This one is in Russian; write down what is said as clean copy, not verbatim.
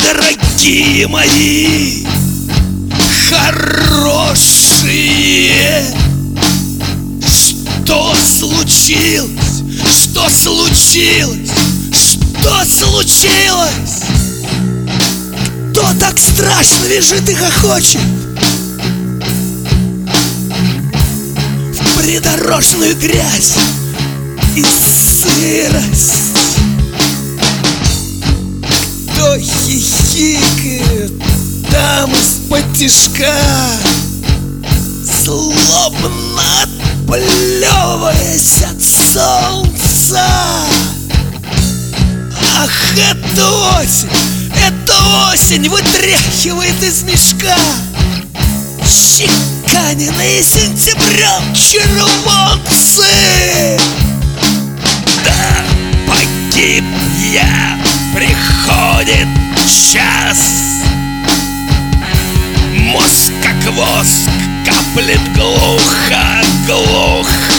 дорогие мои, хорошие. Что случилось? Что случилось? Что случилось? Кто так страшно лежит и хохочет в придорожную грязь и сырость? Кто хихикает там из-под тишка, злобно отплевываясь от солнца? Ах, это осень вытряхивает из мешка чеканенные сентябрем червонцы. Да погиб я, приходит час. Мозг как воск, каплет глухо, глухо.